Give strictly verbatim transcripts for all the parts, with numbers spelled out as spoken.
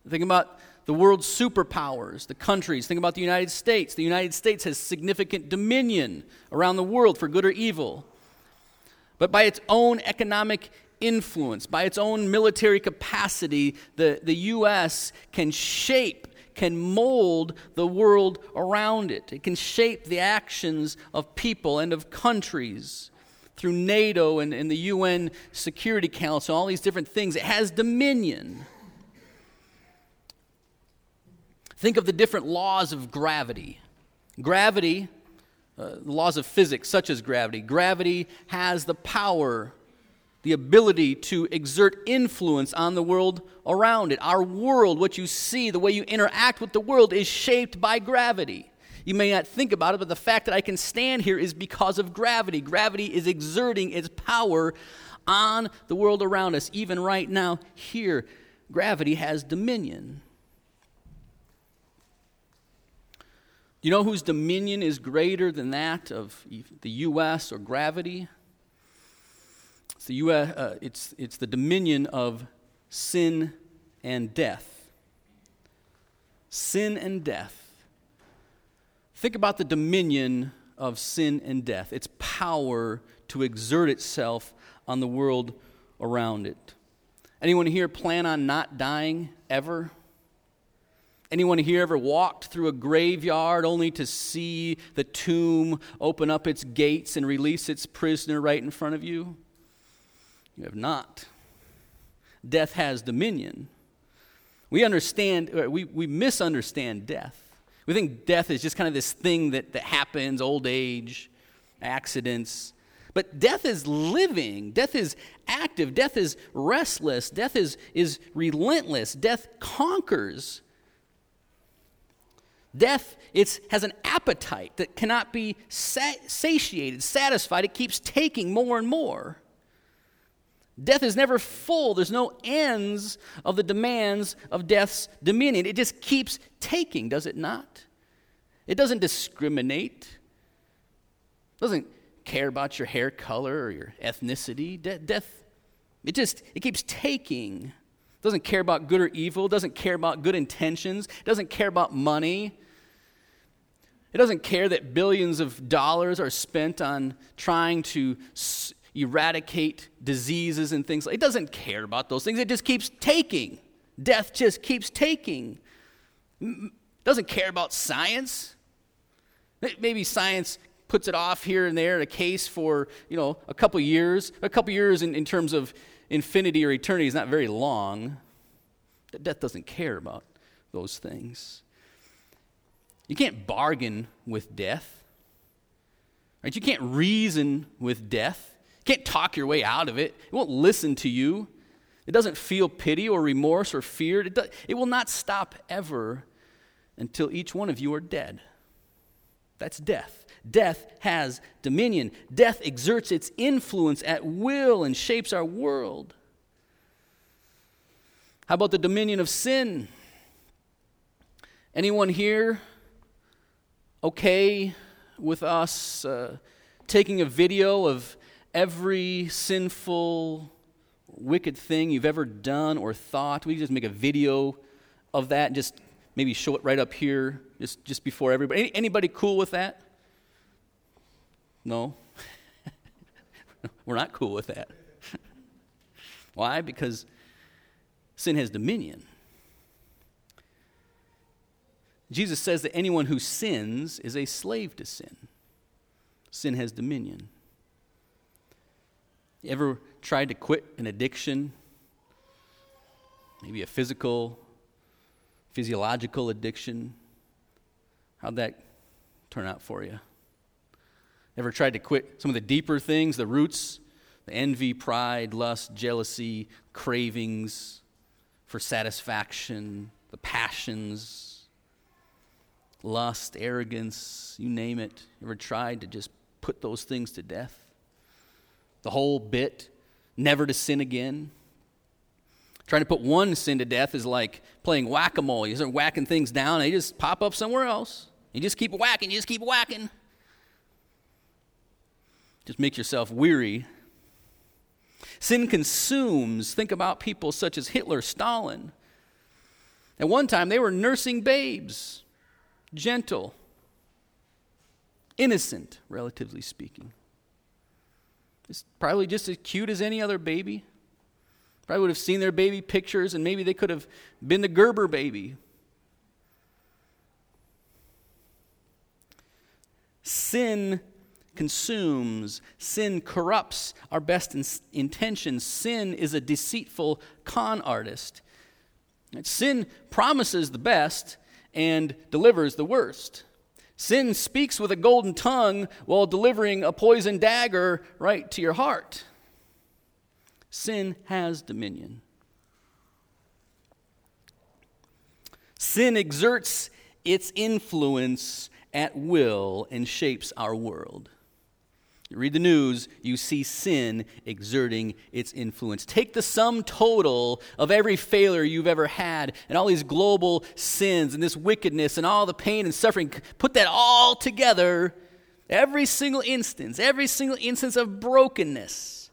Think about the world's superpowers, the countries. Think about the United States. The United States has significant dominion around the world for good or evil. But by its own economic influence, by its own military capacity, the, the U S can shape, can mold the world around it. It can shape the actions of people and of countries through NATO and, and the U N Security Council, all these different things. It has dominion. Think of the different laws of gravity. Gravity, uh, the laws of physics, such as gravity. Gravity has the power, the ability to exert influence on the world around it. Our world, what you see, the way you interact with the world, is shaped by gravity. You may not think about it, but the fact that I can stand here is because of gravity. Gravity is exerting its power on the world around us. Even right now, here, gravity has dominion. You know whose dominion is greater than that of the U S or gravity? It's the U S. Uh, it's it's the dominion of sin and death. Sin and death. Think about the dominion of sin and death. Its power to exert itself on the world around it. Anyone here plan on not dying ever? Anyone here ever walked through a graveyard only to see the tomb open up its gates and release its prisoner right in front of you? You have not. Death has dominion. We understand, we, we misunderstand death. We think death is just kind of this thing that, that happens, old age, accidents. But death is living. Death is active. Death is restless. Death is, is relentless. Death conquers. Death it's, has an appetite that cannot be sat- satiated, satisfied. It keeps taking more and more. Death is never full. There's no ends of the demands of death's dominion. It just keeps taking, does it not? It doesn't discriminate. It doesn't care about your hair color or your ethnicity. De- death, it just, it keeps taking. It doesn't care about good or evil. It doesn't care about good intentions. It doesn't care about money. It doesn't care that billions of dollars are spent on trying to s- eradicate diseases and things. It doesn't care about those things. It just keeps taking. Death just keeps taking. It doesn't care about science. Maybe science puts it off here and there, a case for, you know, a couple years. A couple years in, in terms of infinity or eternity is not very long. Death doesn't care about those things. You can't bargain with death. Right? You can't reason with death. You can't talk your way out of it. It won't listen to you. It doesn't feel pity or remorse or fear. It, does, it will not stop ever until each one of you are dead. That's death. Death has dominion. Death exerts its influence at will and shapes our world. How about the dominion of sin? Anyone here okay with us uh, taking a video of every sinful, wicked thing you've ever done or thought? We just make a video of that and just maybe show it right up here just, just before everybody. Any, anybody cool with that? No? We're not cool with that. Why? Because sin has dominion. Jesus says that anyone who sins is a slave to sin. Sin has dominion. You ever tried to quit an addiction? Maybe a physical, physiological addiction? How'd that turn out for you? Ever tried to quit some of the deeper things, the roots, the envy, pride, lust, jealousy, cravings for satisfaction, the passions, lust, arrogance, you name it. Ever tried to just put those things to death? The whole bit, never to sin again. Trying to put one sin to death is like playing whack-a-mole. You start whacking things down, and they just pop up somewhere else. You just keep whacking, you just keep whacking. Just make yourself weary. Sin consumes. Think about people such as Hitler, Stalin. At one time, they were nursing babes, gentle, innocent, relatively speaking. It's probably just as cute as any other baby. Probably would have seen their baby pictures, and maybe they could have been the Gerber baby. Sin consumes. Sin corrupts our best in- intentions. Sin is a deceitful con artist. Sin promises the best and delivers the worst. Sin speaks with a golden tongue while delivering a poison dagger right to your heart. Sin has dominion. Sin exerts its influence at will and shapes our world. You read the news, you see sin exerting its influence. Take the sum total of every failure you've ever had and all these global sins and this wickedness and all the pain and suffering. Put that all together, every single instance, every single instance of brokenness,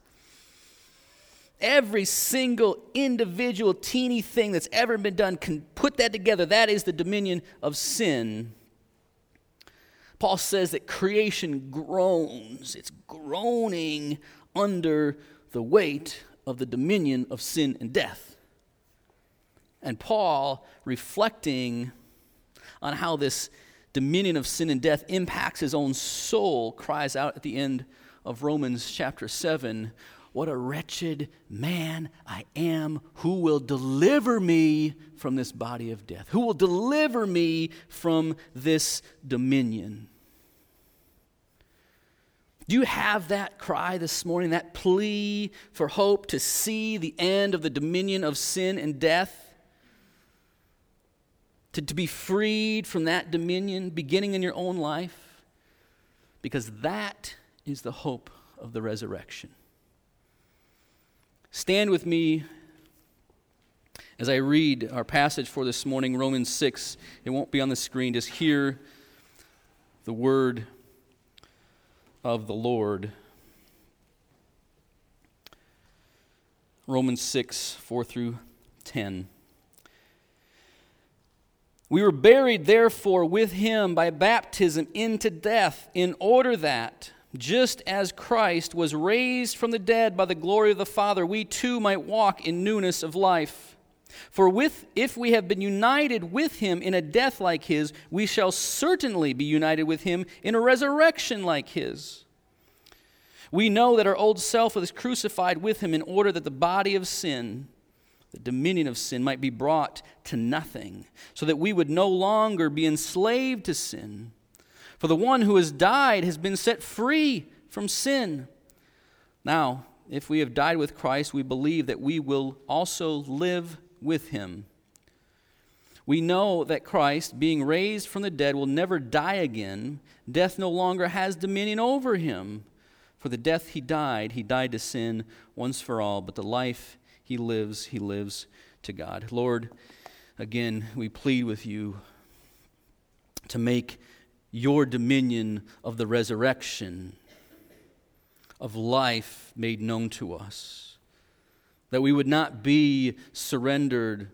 every single individual teeny thing that's ever been done, can put that together. That is the dominion of sin. Paul says that creation groans. It's groaning under the weight of the dominion of sin and death. And Paul, reflecting on how this dominion of sin and death impacts his own soul, cries out at the end of Romans chapter seven, "What a wretched man I am. Who will deliver me from this body of death? Who will deliver me from this dominion?" Do you have that cry this morning, that plea for hope to see the end of the dominion of sin and death? To, to be freed from that dominion beginning in your own life? Because that is the hope of the resurrection. Stand with me as I read our passage for this morning, Romans six. It won't be on the screen. Just hear the word of the Lord. Romans six, four through ten. "We were buried, therefore, with him by baptism into death, in order that, just as Christ was raised from the dead by the glory of the Father, we too might walk in newness of life. For with, if we have been united with him in a death like his, we shall certainly be united with him in a resurrection like his. We know that our old self was crucified with him in order that the body of sin, the dominion of sin, might be brought to nothing, so that we would no longer be enslaved to sin. For the one who has died has been set free from sin. Now, if we have died with Christ, we believe that we will also live with him. We know that Christ, being raised from the dead, will never die again. Death no longer has dominion over him. For the death he died, he died to sin once for all, but the life he lives, he lives to God." Lord, again, we plead with you to make your dominion of the resurrection, of life made known to us, that we would not be surrendered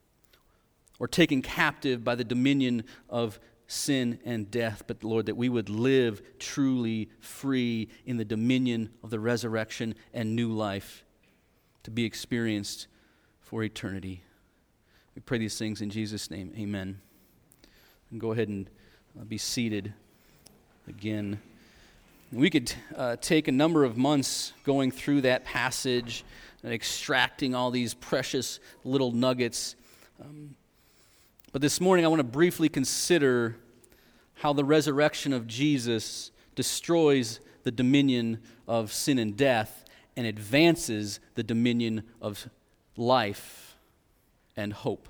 or taken captive by the dominion of sin and death, but Lord, that we would live truly free in the dominion of the resurrection and new life to be experienced for eternity. We pray these things in Jesus' name. Amen. And go ahead and uh, be seated again. We could uh, take a number of months going through that passage and extracting all these precious little nuggets. Um, But this morning I want to briefly consider how the resurrection of Jesus destroys the dominion of sin and death and advances the dominion of life and hope.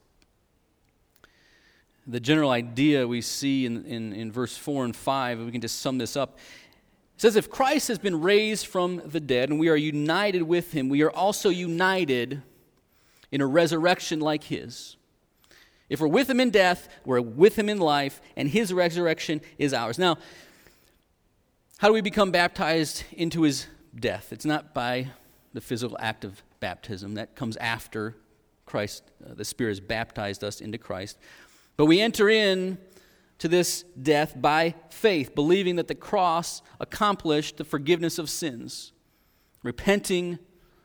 The general idea we see in, in, in verse four and five, we can just sum this up. It says, if Christ has been raised from the dead and we are united with him, we are also united in a resurrection like his. If we're with him in death, we're with him in life, and his resurrection is ours. Now, how do we become baptized into his death? It's not by the physical act of baptism. That comes after Christ, uh, the Spirit has baptized us into Christ. But we enter in to this death by faith, believing that the cross accomplished the forgiveness of sins. Repenting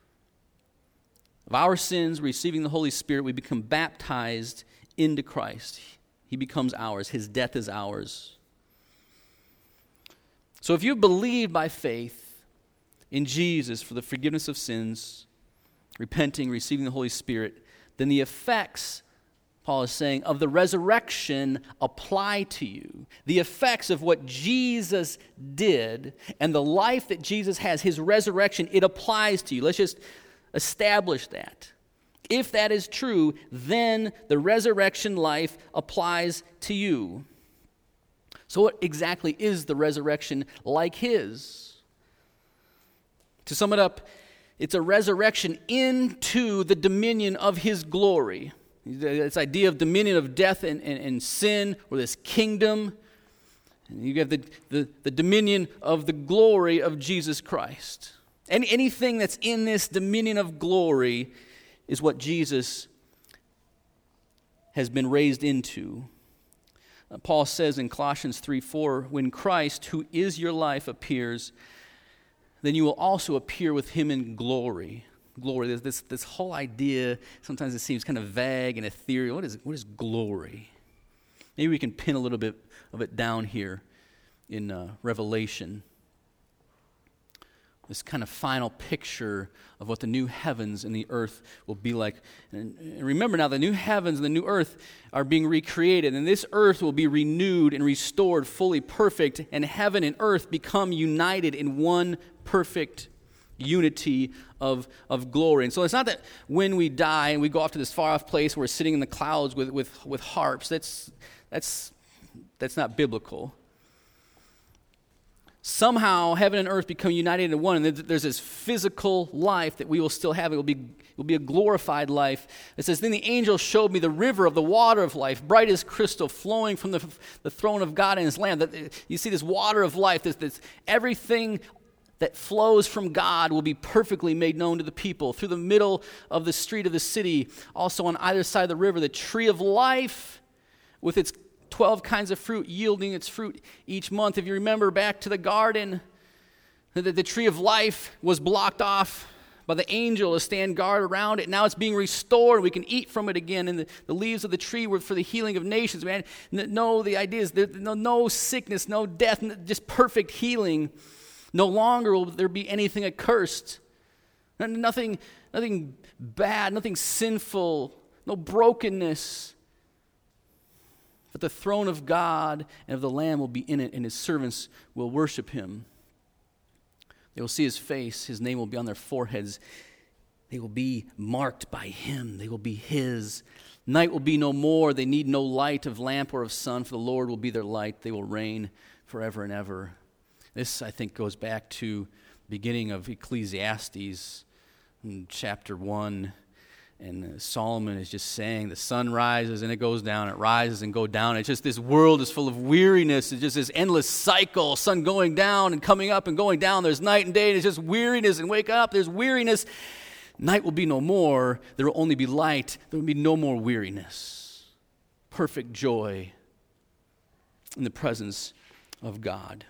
of our sins, receiving the Holy Spirit, we become baptized into Christ. He becomes ours. His death is ours. So if you believe by faith in Jesus for the forgiveness of sins, repenting, receiving the Holy Spirit, then the effects, Paul is saying, of the resurrection apply to you. The effects of what Jesus did and the life that Jesus has, his resurrection, it applies to you. Let's just establish that. If that is true, then the resurrection life applies to you. So what exactly is the resurrection like his? To sum it up, it's a resurrection into the dominion of his glory. This idea of dominion of death and, and, and sin, or this kingdom. And you have the, the, the dominion of the glory of Jesus Christ. And anything that's in this dominion of glory is what Jesus has been raised into. Uh, Paul says in Colossians three four, when Christ, who is your life, appears, then you will also appear with him in glory. Glory, there's this, this whole idea, sometimes it seems kind of vague and ethereal. What is, what is glory? Maybe we can pin a little bit of it down here in uh, Revelation. This kind of final picture of what the new heavens and the earth will be like. And, and remember now, the new heavens and the new earth are being recreated, and this earth will be renewed and restored fully perfect, and heaven and earth become united in one perfect unity of, of glory. And so it's not that when we die and we go off to this far-off place where we're sitting in the clouds with, with, with harps. That's, that's, that's not biblical. Somehow heaven and earth become united in one, and there's this physical life that we will still have. It will be, it will be a glorified life. It says, then the angel showed me the river of the water of life, bright as crystal, flowing from the, the throne of God and his Lamb. That, you see this water of life, this, this, everything that flows from God will be perfectly made known to the people. Through the middle of the street of the city, also on either side of the river, the tree of life with its twelve kinds of fruit, yielding its fruit each month. If you remember back to the garden, the, the tree of life was blocked off by the angel to stand guard around it. Now it's being restored. We can eat from it again. And the, the leaves of the tree were for the healing of nations. Man, no, the idea is there, no, no sickness, no death, just perfect healing. No longer will there be anything accursed. Nothing, nothing bad, nothing sinful, no brokenness. But the throne of God and of the Lamb will be in it, and his servants will worship him. They will see his face. His name will be on their foreheads. They will be marked by him. They will be his. Night will be no more. They need no light of lamp or of sun, for the Lord will be their light. They will reign forever and ever. This, I think, goes back to the beginning of Ecclesiastes in chapter one. And Solomon is just saying the sun rises and it goes down, it rises and goes down. It's just this world is full of weariness. It's just this endless cycle, sun going down and coming up and going down. There's night and day, and it's just weariness, and wake up, there's weariness. Night will be no more. There will only be light. There will be no more weariness. Perfect joy in the presence of God.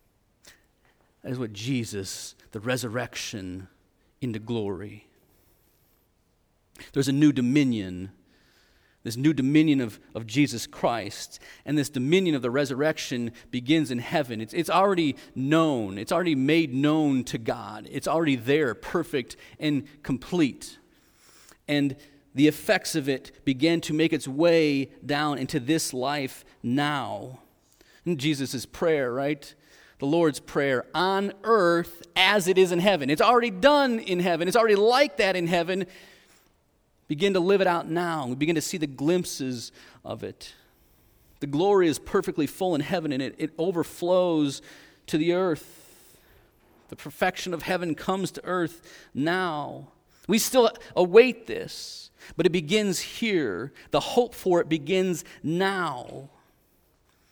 That is what Jesus, the resurrection into glory. There's a new dominion, this new dominion of, of Jesus Christ, and this dominion of the resurrection begins in heaven. It's, it's already known. It's already made known to God. It's already there, perfect and complete. And the effects of it begin to make its way down into this life now. And Jesus' prayer, right? The Lord's Prayer, on earth as it is in heaven. It's already done in heaven. It's already like that in heaven. Begin to live it out now. We begin to see the glimpses of it. The glory is perfectly full in heaven, and it, it overflows to the earth. The perfection of heaven comes to earth now. We still await this, but it begins here. The hope for it begins now.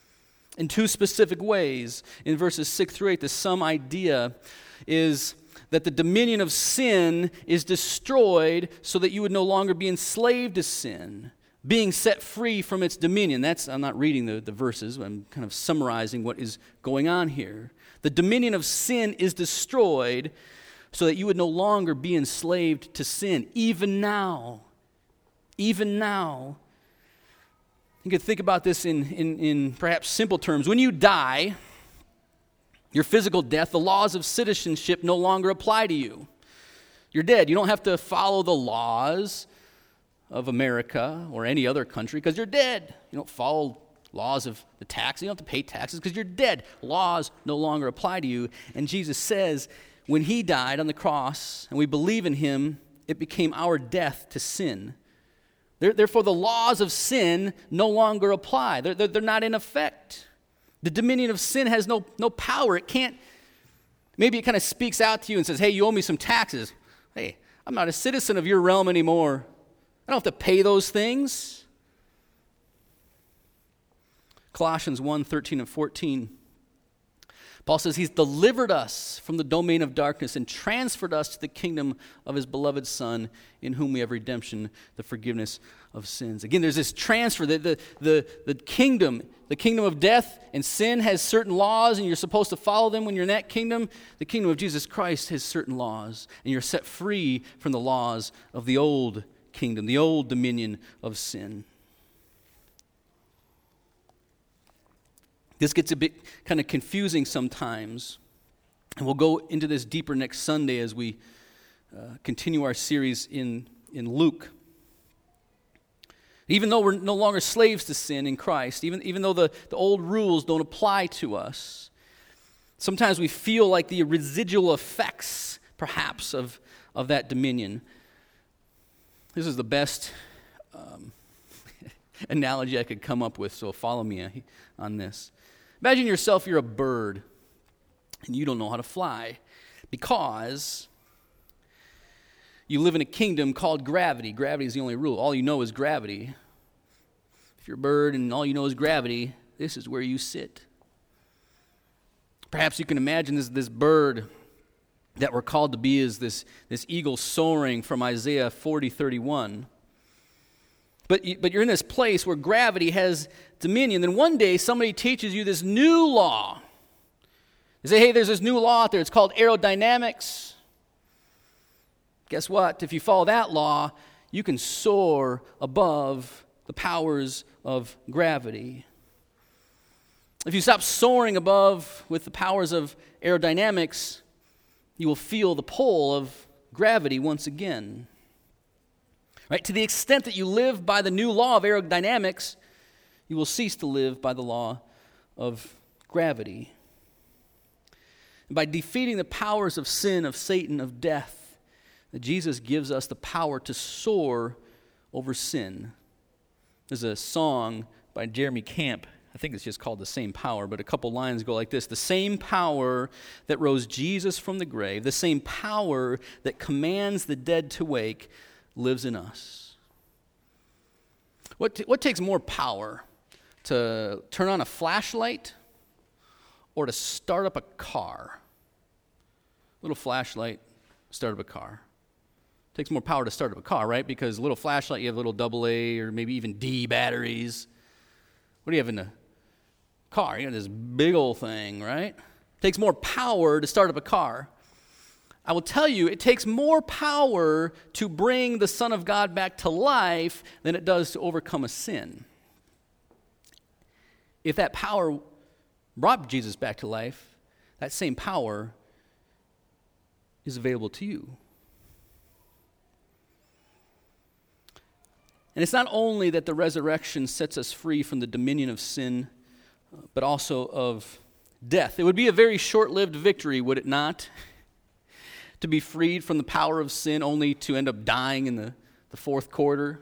In two specific ways. In verses six through eight, the sum idea is that the dominion of sin is destroyed so that you would no longer be enslaved to sin, being set free from its dominion. That's, I'm not reading the, the verses, I'm kind of summarizing what is going on here. The dominion of sin is destroyed so that you would no longer be enslaved to sin, even now. Even now. You could think about this in, in, in perhaps simple terms. When you die, your physical death, the laws of citizenship no longer apply to you. You're dead. You don't have to follow the laws of America or any other country because you're dead. You don't follow laws of the tax. You don't have to pay taxes because you're dead. Laws no longer apply to you. And Jesus says, when he died on the cross and we believe in him, it became our death to sin. Therefore, the laws of sin no longer apply. They're, they're, they're not in effect. The dominion of sin has no, no power. It can't, maybe it kind of speaks out to you and says, hey, you owe me some taxes. Hey, I'm not a citizen of your realm anymore. I don't have to pay those things. Colossians one, thirteen and fourteen. Paul says he's delivered us from the domain of darkness and transferred us to the kingdom of his beloved Son, in whom we have redemption, the forgiveness of sins. Again, there's this transfer. The, the, the, the kingdom, the kingdom of death and sin has certain laws, and you're supposed to follow them when you're in that kingdom. The kingdom of Jesus Christ has certain laws, and you're set free from the laws of the old kingdom, the old dominion of sin. This gets a bit kind of confusing sometimes, and we'll go into this deeper next Sunday as we uh, continue our series in, in Luke. Even though we're no longer slaves to sin in Christ, even, even though the, the old rules don't apply to us, sometimes we feel like the residual effects, perhaps, of, of that dominion. This is the best um, analogy I could come up with, so follow me on this. Imagine yourself, you're a bird, and you don't know how to fly because you live in a kingdom called gravity. Gravity is the only rule. All you know is gravity. If you're a bird and all you know is gravity, this is where you sit. Perhaps you can imagine this, this bird that we're called to be is this, this eagle soaring from Isaiah forty thirty-one. But, but you're in this place where gravity has dominion. Then one day somebody teaches you this new law. They say, hey, there's this new law out there. It's called aerodynamics. Guess what? If you follow that law, you can soar above the powers of gravity. If you stop soaring above with the powers of aerodynamics, you will feel the pull of gravity once again. Right? To the extent that you live by the new law of aerodynamics, you will cease to live by the law of gravity. And by defeating the powers of sin, of Satan, of death, Jesus gives us the power to soar over sin. There's a song by Jeremy Camp. I think it's just called The Same Power, but a couple lines go like this. The same power that rose Jesus from the grave, the same power that commands the dead to wake, lives in us. What, t- what takes more power? To turn on a flashlight or to start up a car? Little flashlight, start up a car. It takes more power to start up a car, right? Because a little flashlight, you have little double A or maybe even D batteries. What do you have in the car? You have this big old thing, right? It takes more power to start up a car. I will tell you, it takes more power to bring the Son of God back to life than it does to overcome a sin. If that power brought Jesus back to life, that same power is available to you. And it's not only that the resurrection sets us free from the dominion of sin, but also of death. It would be a very short-lived victory, would it not? To be freed from the power of sin only to end up dying in the, the fourth quarter.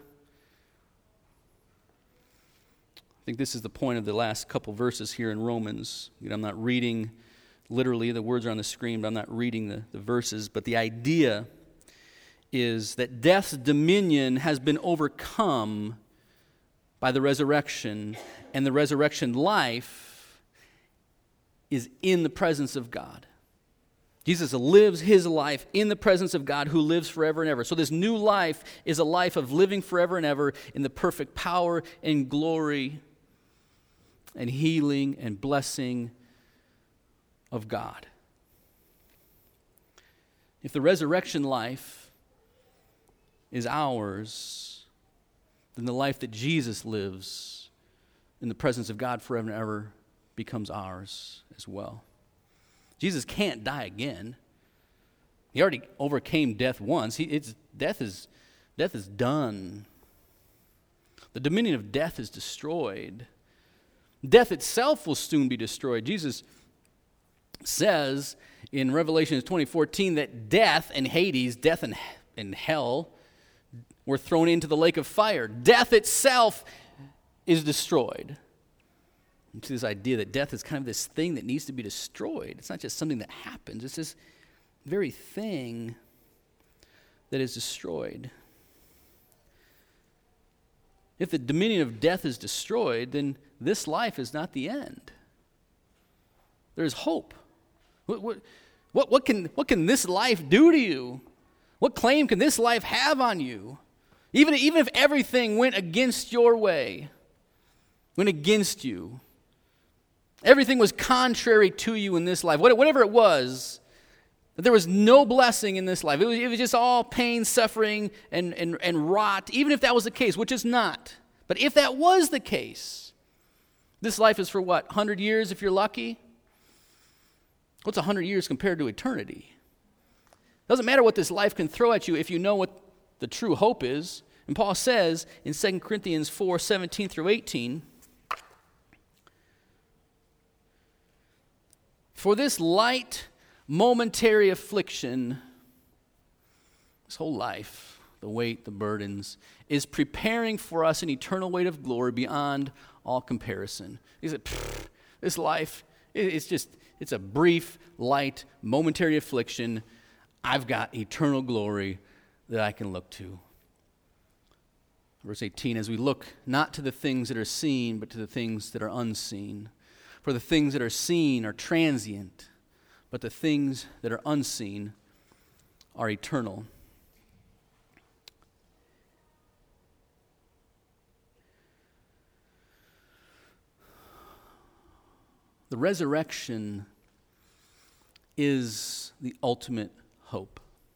I think this is the point of the last couple verses here in Romans. You know, I'm not reading literally, the words are on the screen, but I'm not reading the, the verses. But the idea is that death's dominion has been overcome by the resurrection, and the resurrection life is in the presence of God. Jesus lives his life in the presence of God who lives forever and ever. So this new life is a life of living forever and ever in the perfect power and glory and healing and blessing of God. If the resurrection life is ours, then the life that Jesus lives in the presence of God forever and ever becomes ours as well. Jesus can't die again. He already overcame death once. He, it's, death is, death is done. The dominion of death is destroyed. Death itself will soon be destroyed. Jesus says in Revelation twenty fourteen that death and Hades, death and, and hell, were thrown into the lake of fire. Death itself is destroyed. To this idea that death is kind of this thing that needs to be destroyed. It's not just something that happens. It's this very thing that is destroyed. If the dominion of death is destroyed, then this life is not the end. There's hope. What, what, what, what, can, what can this life do to you? What claim can this life have on you? Even, even if everything went against your way, went against you, everything was contrary to you in this life, whatever it was, that there was no blessing in this life. It was, it was just all pain, suffering, and, and, and rot, even if that was the case, which is not. But if that was the case, this life is for what, one hundred years if you're lucky? What's one hundred years compared to eternity? Doesn't matter what this life can throw at you if you know what the true hope is. And Paul says in Second Corinthians four, seventeen through eighteen, for this light, momentary affliction, this whole life, the weight, the burdens, is preparing for us an eternal weight of glory beyond all comparison. He said, this life, it's just, it's a brief, light, momentary affliction. I've got eternal glory that I can look to. Verse eighteen, as we look not to the things that are seen, but to the things that are unseen. For the things that are seen are transient, but the things that are unseen are eternal. The resurrection is the ultimate hope.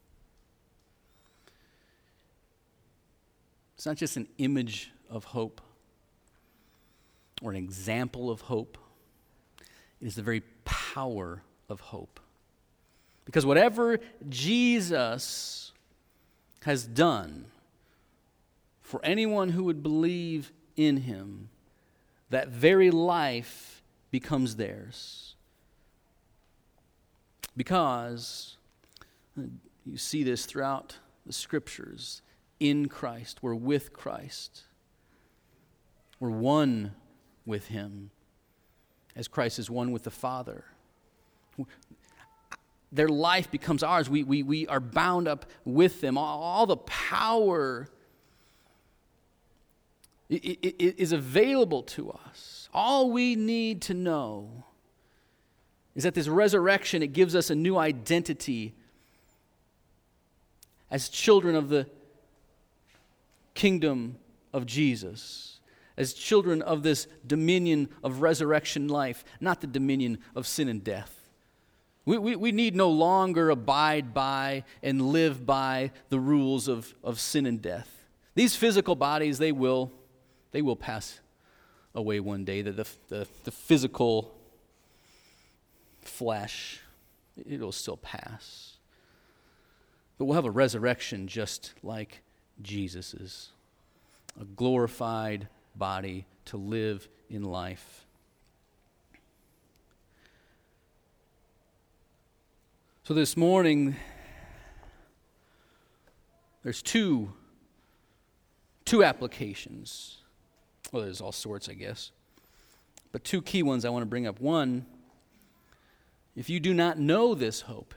It's not just an image of hope or an example of hope. It is the very power of hope. Because whatever Jesus has done for anyone who would believe in him, that very life becomes theirs. Because you see this throughout the scriptures. In Christ, we're with Christ. We're one with him as Christ is one with the Father. Their life becomes ours. We, we, we are bound up with them. All, all the power it, it, it is available to us. All we need to know is that this resurrection, it gives us a new identity as children of the kingdom of Jesus, as children of this dominion of resurrection life, not the dominion of sin and death. We, we, we need no longer abide by and live by the rules of, of sin and death. These physical bodies, they will, they will pass away one day. The, the, the, the physical flesh, it'll still pass. But we'll have a resurrection just like Jesus's, a glorified body to live in life. So this morning, there's two, two applications. Well, there's all sorts, I guess. But two key ones I want to bring up. One, if you do not know this hope,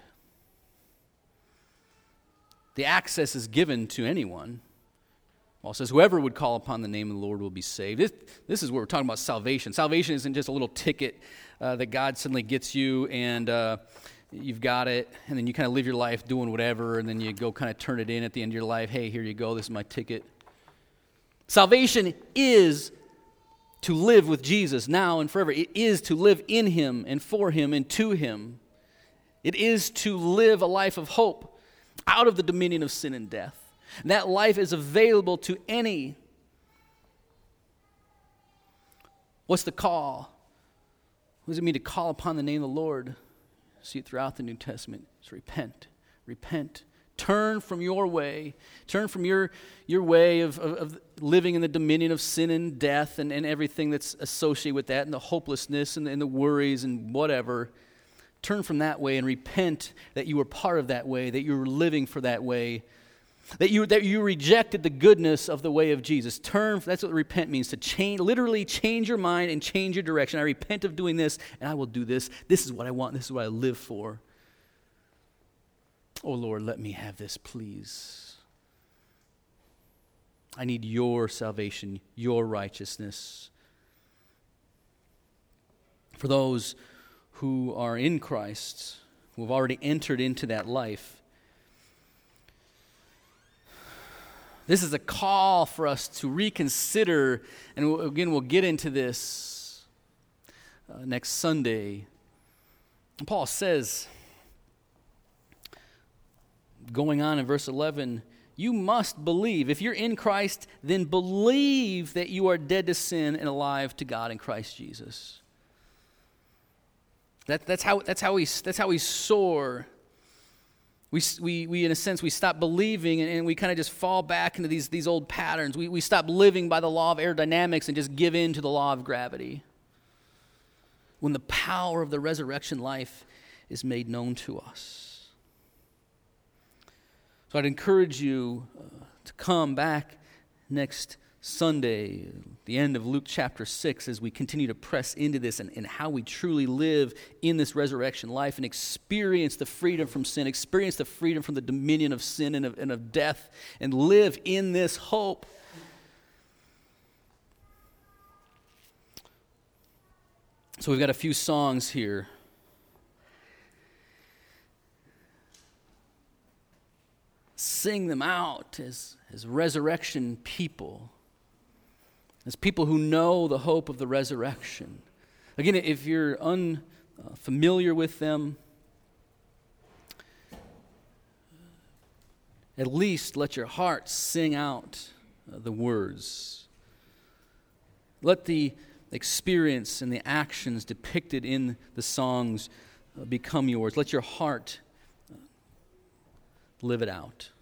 the access is given to anyone. Paul says, whoever would call upon the name of the Lord will be saved. This, this is what we're talking about, salvation. Salvation isn't just a little ticket uh, that God suddenly gets you and uh, you've got it, and then you kind of live your life doing whatever, and then you go kind of turn it in at the end of your life. Hey, here you go. This is my ticket. Salvation is to live with Jesus now and forever. It is to live in him and for him and to him. It is to live a life of hope out of the dominion of sin and death. And that life is available to any. What's the call? What does it mean to call upon the name of the Lord? See it throughout the New Testament. It's repent. Repent. Turn from your way. Turn from your, your way of, of, of living in the dominion of sin and death and, and everything that's associated with that and the hopelessness and, and the worries and whatever. Turn from that way and repent that you were part of that way, that you were living for that way, that you that you rejected the goodness of the way of Jesus. Turn, that's what repent means, to change, literally change your mind and change your direction. I repent of doing this, and I will do this. This is what I want. This is what I live for. Oh, Lord, let me have this, please. I need your salvation, your righteousness. For those who are in Christ, who have already entered into that life, this is a call for us to reconsider, and again, we'll get into this uh, next Sunday. Paul says, going on in verse eleven, you must believe. If you're in Christ, then believe that you are dead to sin and alive to God in Christ Jesus. That, that's how that's how we that's how we soar. We, we, we, in a sense, we stop believing and, and we kind of just fall back into these, these old patterns. We, we stop living by the law of aerodynamics and just give in to the law of gravity. When the power of the resurrection life is made known to us. So I'd encourage you uh, to come back next Sunday, the end of Luke chapter six, as we continue to press into this and, and how we truly live in this resurrection life and experience the freedom from sin, experience the freedom from the dominion of sin and of, and of death, and live in this hope. So we've got a few songs here. Sing them out as, as resurrection people. As people who know the hope of the resurrection. Again, if you're unfamiliar with them, at least let your heart sing out the words. Let the experience and the actions depicted in the songs become yours. Let your heart live it out.